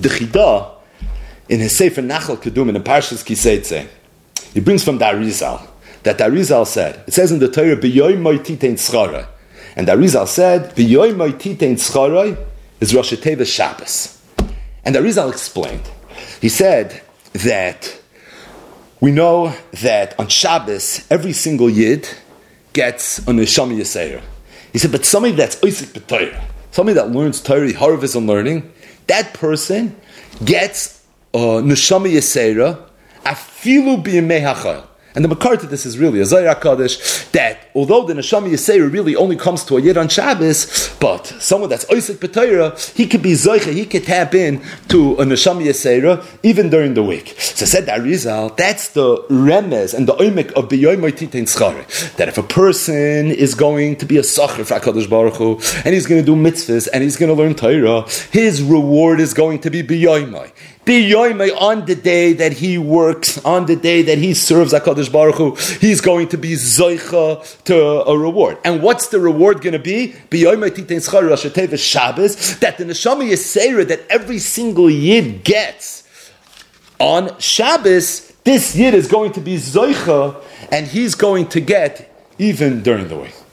The Chida, in his Sefer Nachal Kedum in the Parshas Kiseitze, he brings from the Arizal, that the Arizal said, it says in the Torah, B'yoy moititein tzcharai. And the Arizal said, B'yoy moititein tzcharai is Rosh Hashanah Shabbos. And the Arizal explained, he said that we know that on Shabbos, every single Yid gets a Neshama Yisera. He said, but somebody that's Oisik B'Torah, somebody that learns Torah, the harvest on learning, that person gets a Neshama Yisera afilu b'yemei hachayil. And the makar to this is really a Zohar HaKadosh, that although the Neshama Yisera really only comes to a Yid on Shabbos, but someone that's Oisik B'Torah, he could be Zoicha, he could tap in to a Neshama Yisera even during the week. So said the Arizal, that's the remez and the oimik of B'yoy moititein tzcharai, that if a person is going to be a Sacher for HaKadosh Baruch Hu, and he's going to do mitzvahs, and he's going to learn Torah, his reward is going to be B'yoy moi. On the day that he works, on the day that he serves HaKadosh Baruch Hu, he's going to be zoicha to a reward. And what's the reward going to be? Shabbos, that the Neshama Yisera that every single Yid gets on Shabbos, this Yid is going to be zoicha, and he's going to get even during the week.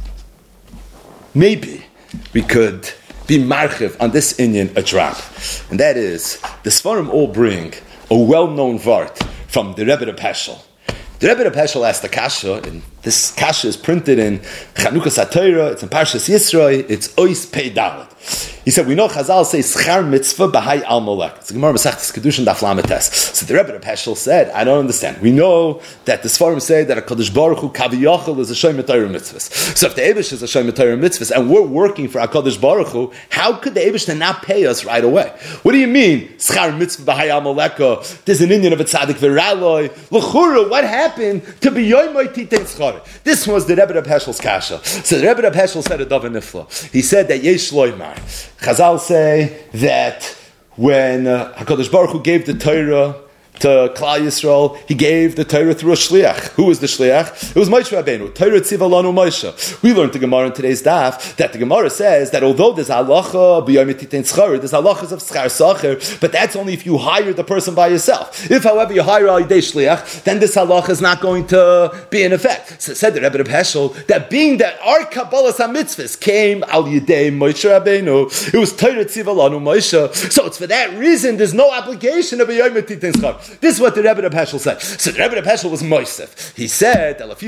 Maybe we could be marchiv on this inyan a drop, and that is the Sfarim all bring a well-known vart from the Rebbe of Heschel. The Rebbe of Heschel asked the kasha, and this kasha is printed in Chanukas HaTorah, it's in Parshas Yisroi, it's Ois Pei Dalet. He said, we know Chazal say schar mitzvah b'hai al molek. It's the Gemara Masechtas Kedushin Daf Lametes. So the Rebbe of Heschel said, I don't understand. We know that the Sfarim say that a Kadosh Baruch Hu Kaviyachal is a Shem Torah mitzvahs. So if the Eibush is a Shem Torah mitzvahs and we're working for a Kadosh Baruch Hu, how could the Eibush not pay us right away? What do you mean schar mitzvah b'hai al molek? There's an Indian of a tzaddik v'raloi. L'chura, what happened to b'yoy moititein tzcharai? This was the Rebbe of Heschel's kasha. So the Rebbe of Heschel said a davar nifla. He said that yesh loymar. Chazal say that when HaKadosh Baruch Hu gave the Torah to Klal Yisrael, he gave the Torah through a shliach. Who was the shliach? It was Moshe Rabbeinu. Torah tziva lanu Moshe. We learned the Gemara in today's daf that the Gemara says that although there's halacha b'yom titein tzchar, there's halachas of schar sacher, but that's only if you hire the person by yourself. If, however, you hire al yidei shliach, then this halacha is not going to be in effect. So said the Rebbe of Heschel that being that our Kabbalas HaMitzvahs came al yidei Moshe Rabbeinu, it was Torah tziva lanu Moshe. So it's for that reason there's no obligation of b'yom titein tzchar. This is what the Rebbe of Heschel said. So the Rebbe of Heschel was Moisef. He said, there's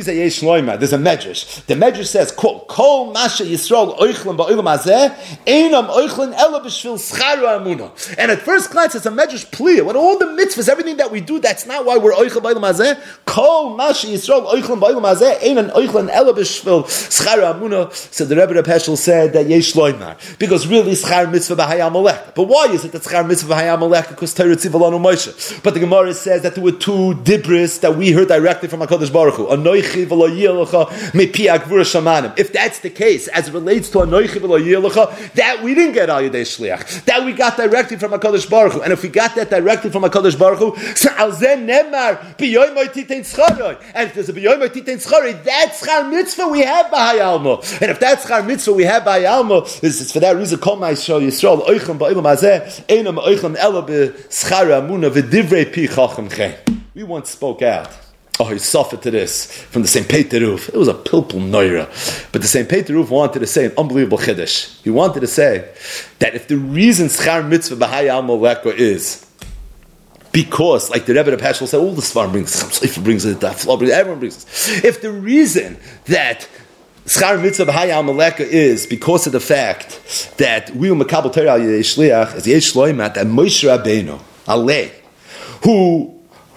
a medrash. The medrash says, quote, Kol Masha Yisrael oichlen ba'olam hazeh, einam oichlen ela b'shvil schar ha'amuna. And at first glance, it's a medrash plea. When all the mitzvahs, everything that we do, that's not why we're oichlen ba'olam hazeh. Kol Masha Yisrael oichlen ba'olam hazeh, einam oichlen ela b'shvil schar ha'amuna. So the Rebbe of Heschel said that yesh loymar. Because really, schar mitzvah b'hai amalek. But why is it that schar mitzvah b'hai amalek? Because Torah tziva lanu Moshe. But the Gemara says that there were two dibris that we heard directly from HaKadosh Baruch Hu. Anoichi v'lo yilecha mepi agvura shamanim. If that's the case, as it relates to Anoichi v'lo yilecha, that we didn't get al yedei shliach. That we got directly from HaKadosh Baruch Hu. And if we got that directly from HaKadosh Baruch Hu, so al zen nemar b'yoy moititein tzcharai. And if there's a b'yoy moititein tzcharai, that's schar mitzvah we have b'hai alma. And if that's schar mitzvah we have b'hai alma, it's for that reason kol ma'yisrael Yisrael oichem ba'olam hazeh einam oichem ela b'schar ha'amuna v'divrei pi chacham. We once spoke out. Oh, he suffered to this from the same Peter Ruf. It was a pilpul noira. But the same Peter Ruf wanted to say an unbelievable chiddush. He wanted to say that if the reason schar mitzvah b'hai al moleka is because, like the Rebbe of Heschel said, all the Sfarim brings it, everyone brings it. If the reason that schar mitzvah b'hai al moleka is because of the fact that we were makabel Torah al yedei shliach, as yesh loimat, that Moshe Rabbeinu, alei, who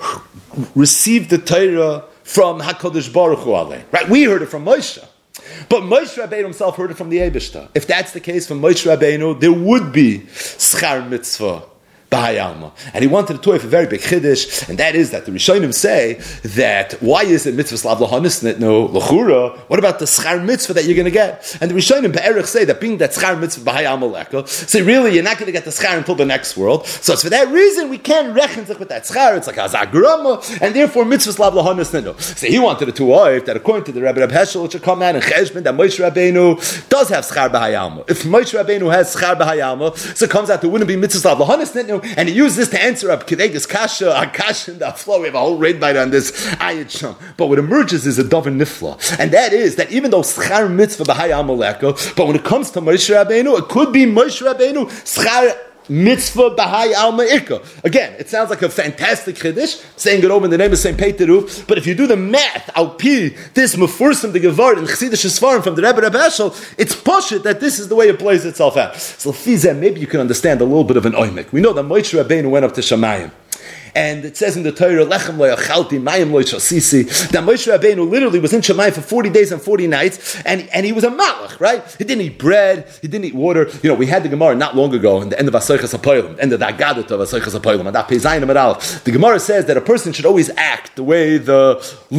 received the Torah from HaKadosh Baruch Hu alei. Right? We heard it from Moshe. But Moshe Rabbeinu himself heard it from the Eibishter. If that's the case from Moshe Rabbeinu, there would be schar mitzvah b'hayalma. And he wanted to toy for a very big chiddush, and that is that the Rishonim say that why is it mitzvah slav lahanis no lachura? What about the schar mitzvah that you're going to get? And the Rishonim be'erich say that being that schar mitzvah b'hayalma leka, so really you're not going to get the schar until the next world. So it's for that reason we can't reckon with that schar. It's like azagrama, and therefore mitzvah slav lahanis no. So he wanted it to wife that according to the Rebbe Heschel, it should come out in cheshbon that Moshe Rabbeinu does have schar b'hayalma. If Moshe Rabbeinu has schar b'hayalma, so it comes out there wouldn't be mitzvah slav lahanis no. And he used this to answer up Kedegas Kasha, Akash in the flow. We have a whole raid bite on this Ayat Sham. But what emerges is a Davar Nifla. And that is that even though Schar Mitzvah B'Hai Amaleko, but when it comes to Moshe Rabbeinu, it could be Moshe Rabbeinu, Schar Mitzvah B'Hai Alma Ikka. Again, it sounds like a fantastic Chiddush, saying it over in the name of St. Peteruf, but if you do the math, Al Pi, this Mefursim the Gevar and Chasidish Sfarim from the Rebbe Heschel, it's poshut that this is the way it plays itself out. So Fizeh, maybe you can understand a little bit of an oimik. We know that Moshe Rabbeinu went up to Shamayim. And it says in the Torah, Lechem lo yachalti, mayim lo yishasisi, that Moshe Rabbeinu literally was in Shamayim for 40 days and 40 nights, and he was a malach, right? He didn't eat bread, he didn't eat water. You know, we had the Gemara not long ago, in the end of Asaychas HaPoilim, end of the Agadah of Asaychas HaPoilim, and that Pezayim and Aleph. The Gemara says that a person should always act the way the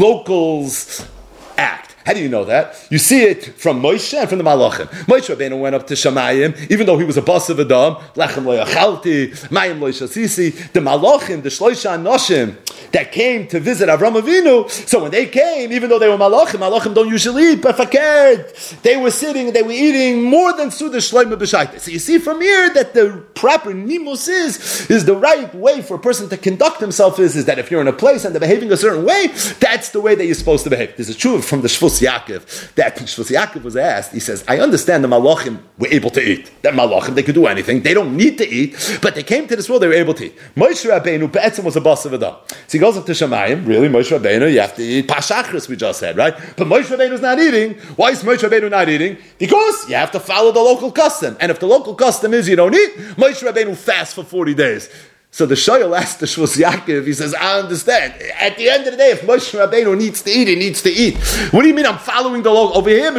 locals act. How do you know that? You see it from Moshe and from the Malachim. Moshe Rabbeinu went up to Shamayim, even though he was a boss of Adam, Lechem lo yachalti, mayim lo yishasisi, the Malachim, the Shloisha Anoshim, that came to visit Avram Avinu, so when they came, even though they were Malachim don't usually eat, but fakert, they were sitting, they were eating more than Suda Shloimeh B'Shaita. So you see from here that the proper nimus is the right way for a person to conduct himself is that if you're in a place and they're behaving a certain way, that's the way that you're supposed to behave. There's a truth from the Shvus Yaakov, that Shvus Yaakov was asked, he says, I understand the Malachim were able to eat. That Malachim, they could do anything. They don't need to eat, but they came to this world, they were able to eat. Moshe Rabbeinu, Be'etzim was a boss of Adam. So he goes up to Shamayim, really, Moshe Rabbeinu, you have to eat Pashachris, we just said, right? But Moshe Rabbeinu's not eating. Why is Moshe Rabbeinu not eating? Because you have to follow the local custom. And if the local custom is you don't eat, Moshe Rabbeinu fasts for 40 days. So the Shoyal asked the Shvus Yaakov, he says, I understand. At the end of the day, if Moshe Rabbeinu needs to eat, he needs to eat. What do you mean I'm following the law? Over here,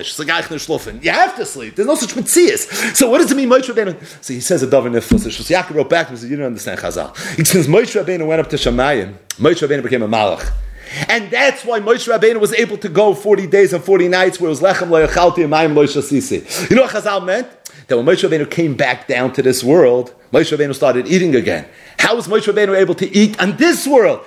you have to sleep. There's no such mitzias. So what does it mean, Moshe Rabbeinu? So he says a Davar Nifla. So Shvus Yaakov wrote back to him and said, you don't understand Chazal. Since Moshe Rabbeinu went up to Shamayim, Moshe Rabbeinu became a malach. And that's why Moshe Rabbeinu was able to go 40 days and 40 nights where it was lechem lo yachalti and mayim lo yishasisi. You know what Chazal meant? That when Moshe Rabbeinu came back down to this world, Moshe Rabbeinu started eating again. How was Moshe Rabbeinu able to eat on this world?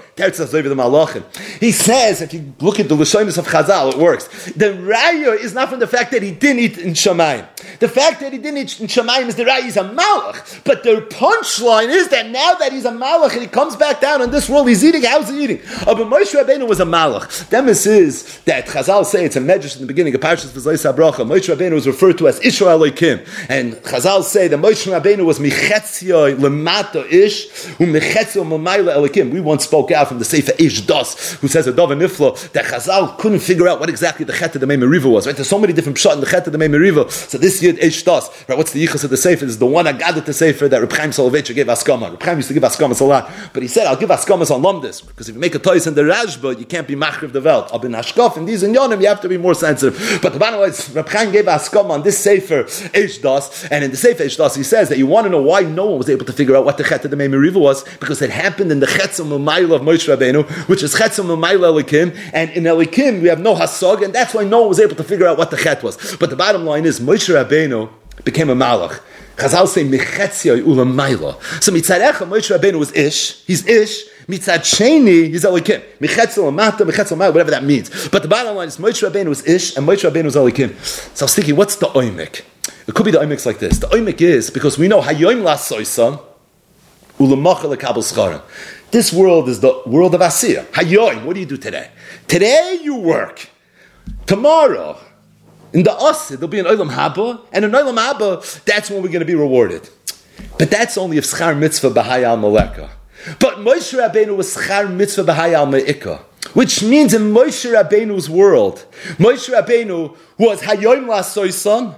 He says, if you look at the Lashonis of Chazal, it works. The raya is not from the fact that he didn't eat in Shamayim. The fact that he didn't eat in Shamayim is the raya, he's a malach. But the punchline is that now that he's a malach and he comes back down in this world, he's eating. How's he eating? But Moshe Rabbeinu was a malach. Demis is that Chazal say, it's a medrash in the beginning of Parshas V'zayis HaBracha. Moshe Rabbeinu was referred to as Isha Elokim. And Chazal say that Moshe Rabbeinu was Michetzio Lemata Ish, Umechetzio Mamayla Elokim. We once spoke out from the Sefer Ish Das, who says a Davar Nifla, that Chazal couldn't figure out what exactly the Chet of the Mei Meriva was. Right? There's so many different pshat in the Chet of the Mei Meriva. So this Yid Ish Das, right? What's the Yichus of the Sefer? Is the one I gathered the Sefer that Reb Chaim Soloveitcher gave Askama. Reb Chaim used to give Askamas a lot, but he said, I'll give Askamas on Lomdis, because if you make a toys in the Rashba, you can't be Machriv the Welt. I'll be Nashkof, and these in Yonim, you have to be more sensitive. But the bottom line is, Reb Chaim gave Askama on this Sefer Ish Das, and in the Sefer Ish Das, he says that you want to know why no one was able to figure out what the Chet of the Mei Meriva was, because it happened in the Chetzim Umayla of Moshe Rabbeinu, which is Chetzim Umayla Elikim, and in Elikim we have no Hasog, and that's why no one was able to figure out what the Chet was. But the bottom line is, Moshe Rabbeinu became a Malach. Chazal say, Mechetzioi Ulamayla. So Mitzad Echa, Moshe Rabbeinu was Ish, he's Ish, Mitzad Sheni, he's Elikim. Mechetzioi Ulamata, Mechetzioi Umayla, whatever that means. But the bottom line is, Moshe Rabbeinu was Ish, and Moshe Rabbeinu was Elikim. So I was thinking, what's the Oimik? It could be the Oimik's like this. The Oimik is, because we know, Hayoim Lasoisa, Ulamachal Lekabel Schara. This world is the world of Asiyah. Hayoim, what do you do today? Today you work. Tomorrow, in the Asid, there'll be an Olam Haba, and in Olam Haba, that's when we're going to be rewarded. But that's only if Schar Mitzvah B'Hayal Maleka. But Moshe Rabbeinu was Schar Mitzvah B'Hayal Me'ika, which means in Moshe Rabbeinu's world, Moshe Rabbeinu was Hayoim Lasoisan,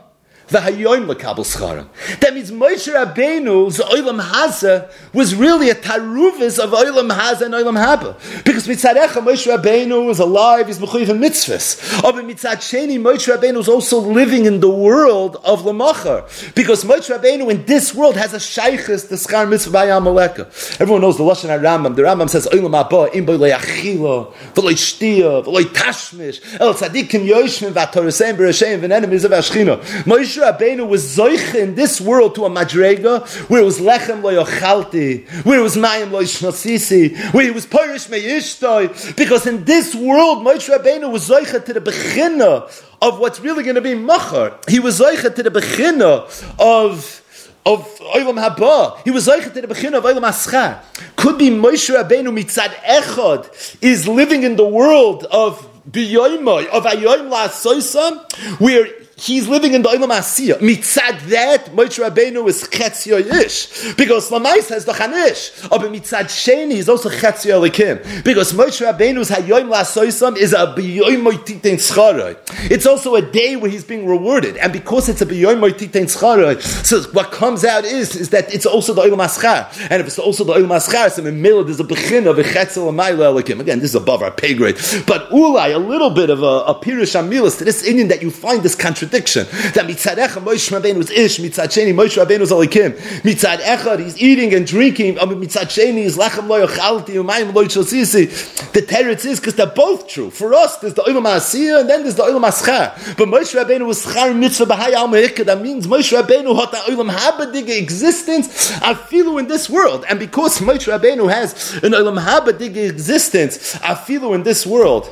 v'hayoim lekabel scharim. That means Moshe Rabbeinu's Olam Hazeh was really a taruvis of Olam Hazeh and Olam Haba. Because mitzadecha Moshe Rabbeinu is alive, he's mechuyev in mitzvahs. But mitzad sheni, Moshe Rabbeinu is also living in the world of Lamachar. Because Moshe Rabbeinu in this world has a shaykhis, the schar mitzvah by Amalekah. Everyone knows the Lashon HaRambam. The Rambam says, Olam Haba, im boi le'achila, v'loi shtiya, v'loi tashmish, el tzadikim yoshmin, v'atoreseim b'resheim, v'nenemis of Ashchina. Moshe Rabbeinu was zoich in this world to a madrega, where it was lechem lo yochalti, where it was mayim lo yishnosisi, where he was parish me'ishtoi, because in this world, Moshe Rabbeinu was zoich to the bechina of what's really going to be machar. He was zoich to the bechina of Olam Haba. He was zoich to the bechina of Olam Haschar. Could be Moshe Rabbeinu mitzad echad is living in the world of biyoymai, of ayoym la'asoisam, where he's living in the Olam Asiyah. Mitzad that, Moshe Rabbeinu is Chetzio Ish. Because Lamais has the Chanish. But mitzad Sheni, he's also Chetzio Elikim. Because Moshe Rabbeinu's Hayoim La'asoisam is a B'yoim Moititein Scharoi. It's also a day where he's being rewarded. And because it's a B'yoim Moititein Scharoi, so what comes out is that it's also the Olam Haschar. And if it's also the Olam Haschar, so in Mila there's a Bechin of a Chetzio L'mayla Elikim. Again, this is above our pay grade. But Ulai, a little bit of a Pirush Amilas to this Indian that you find this contradiction. That mitzad echad Moshe Rabbeinu is ish, mitzad sheni Moshe Rabbeinu is alikim. Mitzad echad he's eating and drinking, mitzad sheni is lachem lo yochalti umayim lo yitzosisi. The teretz is because they're both true. For us, there's the Olam Asiyah and then there's the Olam Haschar. But Moshe Rabbeinu was schar mitzvah b'haya al me'ikah. That means Moshe Rabbeinu had the Olam Haba diga existence afilu in this world. And because Moshe Rabbeinu has an Olam Haba diga existence afilu in this world.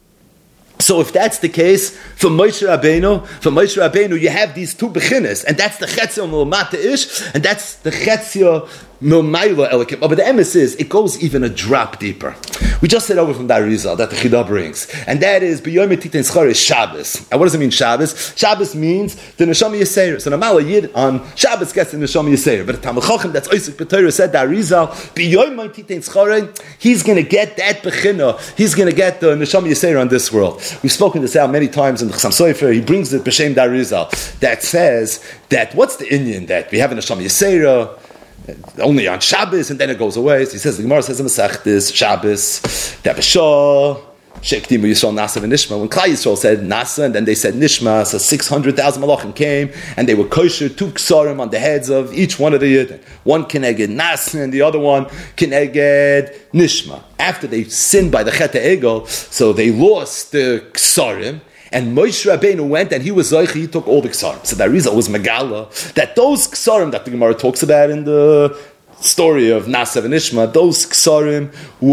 So if that's the case, for Moshe Rabbeinu, you have these two bechinas, and that's the Chetzio Milmata Ish, and that's the Chetzio Milmayla Elikim. But the emes is, it goes even a drop deeper. We just said over from that Arizal that the Chidah brings, and that is B'yom Titen Schar is Shabbos. And what does it mean Shabbos? Shabbos means the Neshama Yisrael. So Namala Yid on Shabbos gets the Neshama Yisrael. But the Talmud Chacham, that's Oisik B'Torah, said that Arizal B'yom Titen Schar, he's going to get that bechina. He's going to get the Neshama Yisrael on this world. We've spoken this out many times in the Chassam Sofer. He brings the B'Shem Darizal that says that what's the Indian that we have a Neshama Yisrael only on Shabbos, and then it goes away. So he says, the Gemara says in Masechtas, Shabbos, that B'Shah, Shektimu Yisrael Nasa v'Nishma. When Klal Yisrael said Nasa, and then they said Nishma, so 600,000 malachim came, and they were kosher 2 ksarim on the heads of each one of the Yidden. One keneged Nasa, and the other one keneged Nishma. After they sinned by the Chet HaEgel, so they lost the ksarim, and Moshe Rabbeinu went and he was Zoich, he took all the Ksarim. So the Arizal was Megala, that those Ksarim that the Gemara talks about in the story of Nasav and Ishma, those Ksarim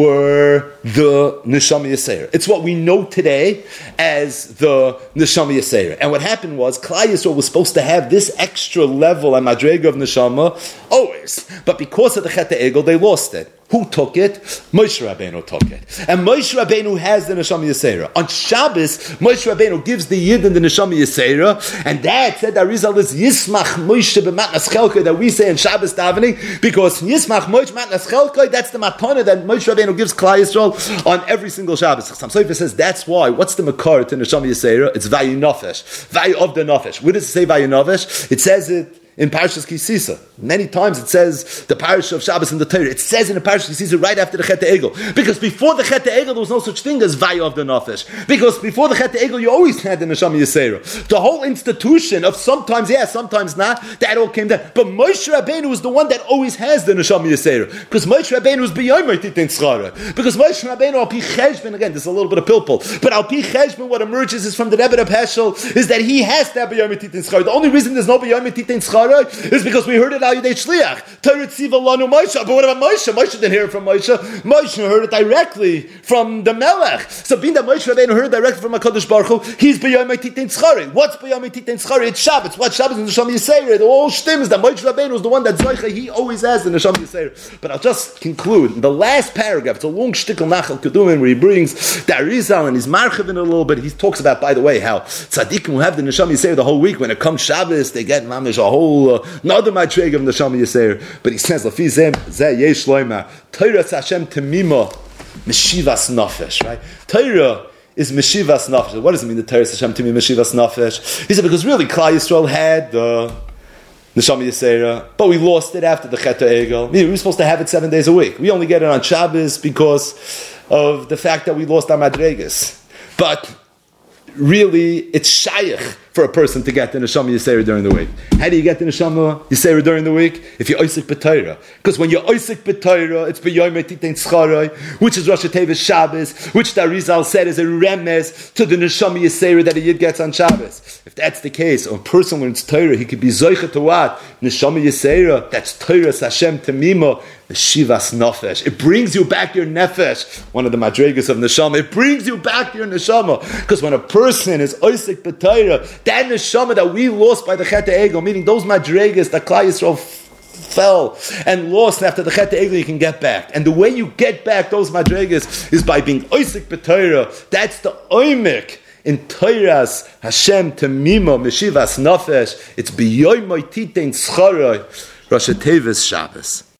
were the Neshama Yisrael. It's what we know today as the Neshama Yisrael. And what happened was, Klal Yisrael was supposed to have this extra level and Madrega of Neshama always. But because of the Chet HaEgel, they lost it. Who took it? Moshe Rabbeinu took it. And Moshe Rabbeinu has the Neshama Yisera. On Shabbos, Moshe Rabbeinu gives the Yid and the Neshama Yisera, and that said, the result is Yismach Moshe b'matnas chelkai that we say in Shabbos davening, because Yismach Moshe matnas chelkai, that's the matana that Moshe Rabbeinu gives Klal Yisrael on every single Shabbos. Chassam Sofer says that's why. What's the makar to Neshama Yisera? It's Vayu Nofesh. Vayu of the Nofesh. Where does it say Vayu Nofesh? It says it in Parashas Kisisa. Many times it says the Parashah of Shabbos in the Torah. It says in the Parashas Kisisa right after the Chet HaEgel. Because before the Chet HaEgel there was no such thing as Vaya of the Nafesh. Because before the Chet HaEgel you always had the Neshama Yisera. The whole institution of sometimes yes, sometimes not, that all came down. But Moshe Rabbeinu is the one that always has the Neshama Yisera. Because Moshe Rabbeinu is beyond Ma'ititin Tzchara. Because Moshe Rabbeinu al Pi Cheshbon, again this is a little bit of pilpul, but al Pi Cheshbon what emerges is from the Rebbe of Heschel is that he has to have beyond Ma'ititin Tzchara. The only reason there's no beyond Ma'ititin Tzchara is because we heard it al Yidei Shliach. Torah Tziva Lanu Moshe. But what about Moshe? Moshe didn't hear it from Moshe. Moshe heard it directly from the Melech. So being that Moshe Rabbeinu heard it directly from HaKadosh Baruch Hu, he's B'yom Titin Tzchari. What's B'yom Titin Tzchari? It's Shabbos. What Shabbos in the Neshama Yisera? It all stems that Moshe Rabbeinu is the one that Zoicha, he always has the Neshama Yisera. But I'll just conclude. In the last paragraph, it's a long shtickle Nachal Kedumin where he brings the Arizal and he's marchiv in a little bit. He talks about, by the way, how tzaddikim who have the Neshama Yisera the whole week, when it comes Shabbos, they get mamish a whole another Matreg of Neshama Yisera. But he says, Lafi Zeh Yesh Loima, Torah Hashem Temima, Meshivas Nafesh, right? Torah is Meshivas Nafesh. What does it mean, the Teres Hashem to me, Meshivas Nafesh? He said, because really, Klal Yisrael had the Neshama Yisera, but we lost it after the Chet HaEgel. I mean, we were supposed to have it 7 days a week. We only get it on Shabbos because of the fact that we lost our Madregas. But really, it's shaykh for a person to get the Neshama Yisera during the week. How do you get the Neshama Yisera during the week? If you're Oisik B'Torah. Because when you're Oisik B'Torah, it's B'yoyim Titein Tzcharai, which is Rosh Hashanah Shabbos, which the Arizal said is a remes to the Neshama Yisera that a Yid gets on Shabbos. If that's the case, a person learns Torah, he could be Zoicha to what? Neshama Yisera, that's Torah Hashem Temima, Shivas Nafesh. It brings you back your nefesh. One of the madregas of neshama. It brings you back your neshama. Because when a person is oisik b'Torah, that neshama that we lost by the Chet HaEgel, meaning those madregas that Klal Yisrael fell and lost after the Chet HaEgel, you can get back. And the way you get back those madregas is by being oisik b'Torah. That's the oimik in Torah's Hashem Temima Meshivas Nafesh. It's b'yoyim titein tzcharai Rosh Hashanah Shabbos.